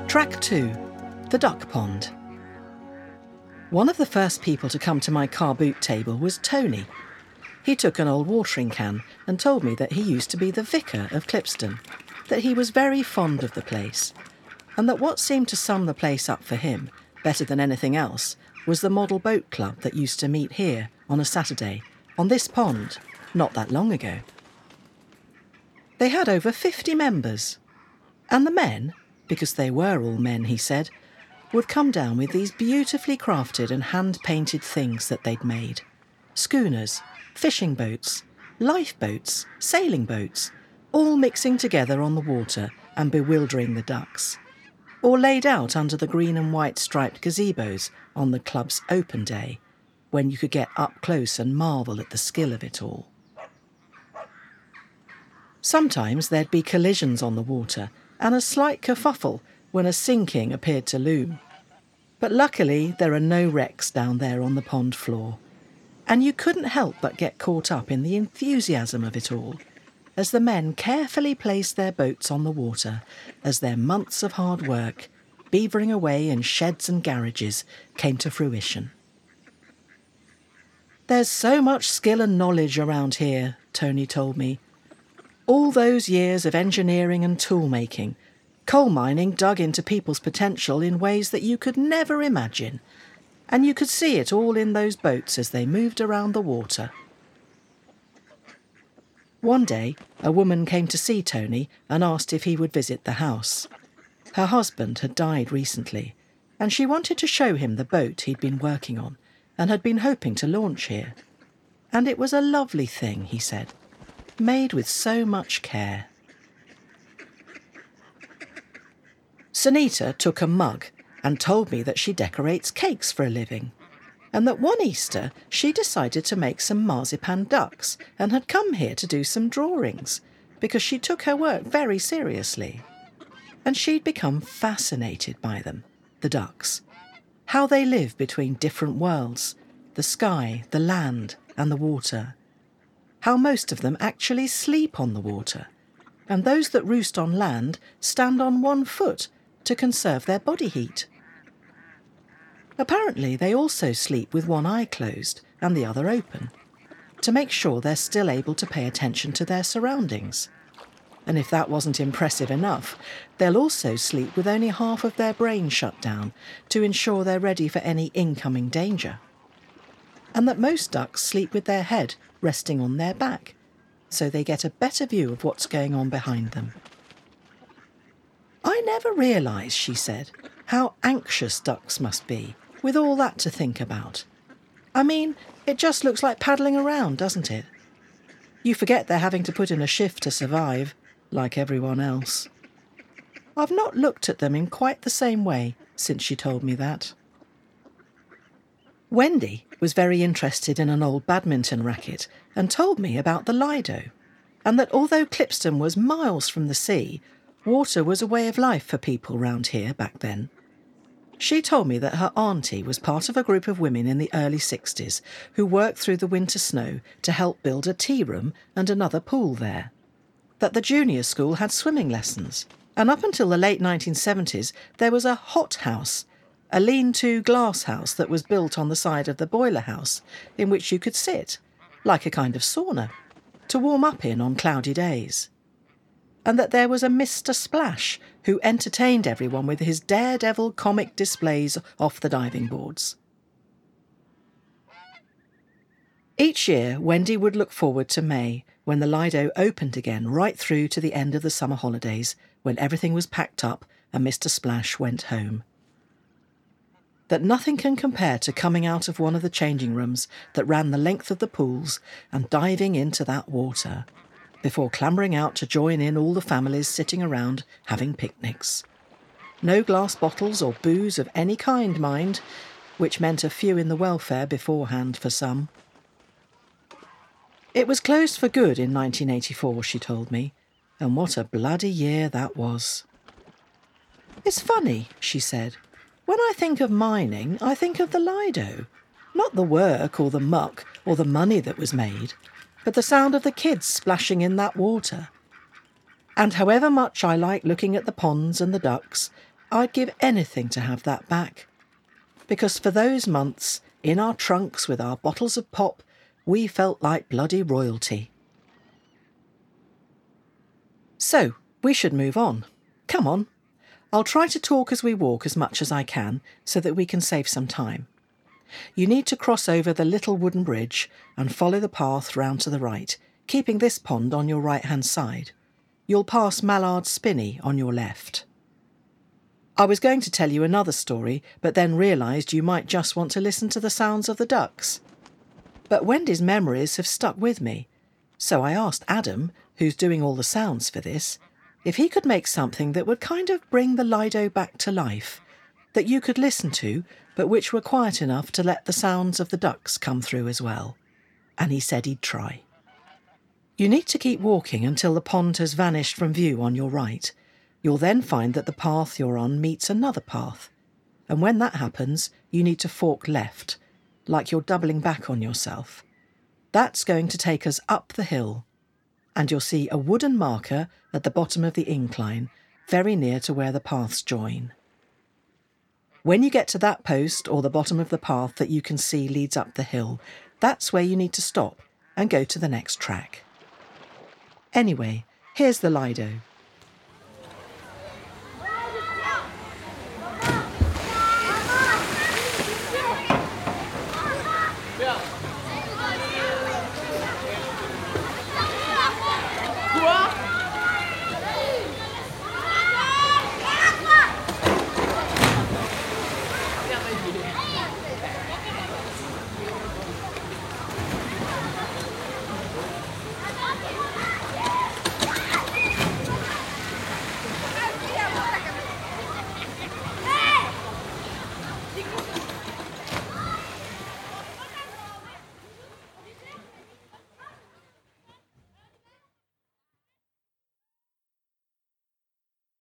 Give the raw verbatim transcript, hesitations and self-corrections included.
Track two, the duck pond. One of the first people to come to my car boot table was Tony. He took an old watering can and told me that he used to be the vicar of Clipston, that he was very fond of the place, and that what seemed to sum the place up for him, better than anything else, was the model boat club that used to meet here on a Saturday, on this pond, not that long ago. They had over fifty members, and the men, because they were all men, he said, would come down with these beautifully crafted and hand-painted things that they'd made. Schooners, fishing boats, lifeboats, sailing boats, all mixing together on the water and bewildering the ducks, or laid out under the green and white striped gazebos on the club's open day, when you could get up close and marvel at the skill of it all. Sometimes there'd be collisions on the water and a slight kerfuffle when a sinking appeared to loom. But luckily there are no wrecks down there on the pond floor, and you couldn't help but get caught up in the enthusiasm of it all, as the men carefully placed their boats on the water as their months of hard work, beavering away in sheds and garages, came to fruition. "There's so much skill and knowledge around here," Tony told me. "All those years of engineering and tool-making, coal mining dug into people's potential in ways that you could never imagine, and you could see it all in those boats as they moved around the water." One day, a woman came to see Tony and asked if he would visit the house. Her husband had died recently, and she wanted to show him the boat he'd been working on and had been hoping to launch here. And it was a lovely thing, he said, made with so much care. Sunita took a mug and told me that she decorates cakes for a living, and that one Easter she decided to make some marzipan ducks and had come here to do some drawings because she took her work very seriously. And she'd become fascinated by them, the ducks, how they live between different worlds, the sky, the land and the water, how most of them actually sleep on the water, and those that roost on land stand on one foot to conserve their body heat. Apparently they also sleep with one eye closed and the other open, to make sure they're still able to pay attention to their surroundings. And if that wasn't impressive enough, they'll also sleep with only half of their brain shut down to ensure they're ready for any incoming danger. And that most ducks sleep with their head resting on their back, so they get a better view of what's going on behind them. "I never realised," she said, "how anxious ducks must be, with all that to think about. I mean, it just looks like paddling around, doesn't it? You forget they're having to put in a shift to survive, like everyone else." I've not looked at them in quite the same way since she told me that. Wendy was very interested in an old badminton racket and told me about the Lido, and that although Clipston was miles from the sea, water was a way of life for people round here back then. She told me that her auntie was part of a group of women in the early sixties who worked through the winter snow to help build a tea room and another pool there, that the junior school had swimming lessons, and up until the late nineteen seventies there was a hot house, a lean-to glass house that was built on the side of the boiler house, in which you could sit, like a kind of sauna, to warm up in on cloudy days. And that there was a Mister Splash who entertained everyone with his daredevil comic displays off the diving boards. Each year, Wendy would look forward to May, when the Lido opened again right through to the end of the summer holidays, when everything was packed up and Mister Splash went home. That nothing can compare to coming out of one of the changing rooms that ran the length of the pools and diving into that water, before clambering out to join in all the families sitting around having picnics. No glass bottles or booze of any kind, mind, which meant a few in the welfare beforehand for some. It was closed for good in nineteen eighty-four, she told me, and what a bloody year that was. "It's funny," she said. "When I think of mining, I think of the Lido. Not the work or the muck or the money that was made, but the sound of the kids splashing in that water. And however much I like looking at the ponds and the ducks, I'd give anything to have that back. Because for those months, in our trunks with our bottles of pop, we felt like bloody royalty. So, we should move on. Come on. I'll try to talk as we walk as much as I can so that we can save some time. You need to cross over the little wooden bridge and follow the path round to the right, keeping this pond on your right-hand side. You'll pass Mallard's Spinney on your left. I was going to tell you another story, but then realised you might just want to listen to the sounds of the ducks. But Wendy's memories have stuck with me, so I asked Adam, who's doing all the sounds for this, if he could make something that would kind of bring the Lido back to life, that you could listen to, but which were quiet enough to let the sounds of the ducks come through as well. And he said he'd try. You need to keep walking until the pond has vanished from view on your right. You'll then find that the path you're on meets another path. And when that happens, you need to fork left, like you're doubling back on yourself. That's going to take us up the hill, and you'll see a wooden marker at the bottom of the incline, very near to where the paths join. When you get to that post or the bottom of the path that you can see leads up the hill, that's where you need to stop and go to the next track. Anyway, here's the Lido.